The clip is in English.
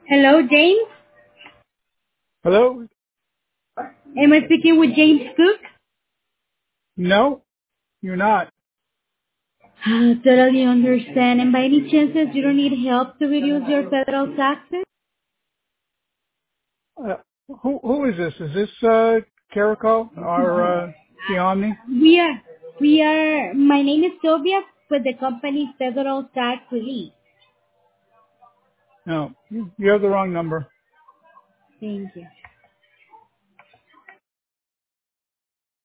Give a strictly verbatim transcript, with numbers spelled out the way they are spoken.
Hello, James. Hello? Am I speaking with James Cook? No, you're not. Ah, totally understand. And by any chances, you don't need help to reduce your federal taxes? Uh, who who is this? Is this uh Carico or uh Gianni? We are. We are. My name is Sylvia with the company Federal Tax Relief. No, you you have the wrong number. Thank you.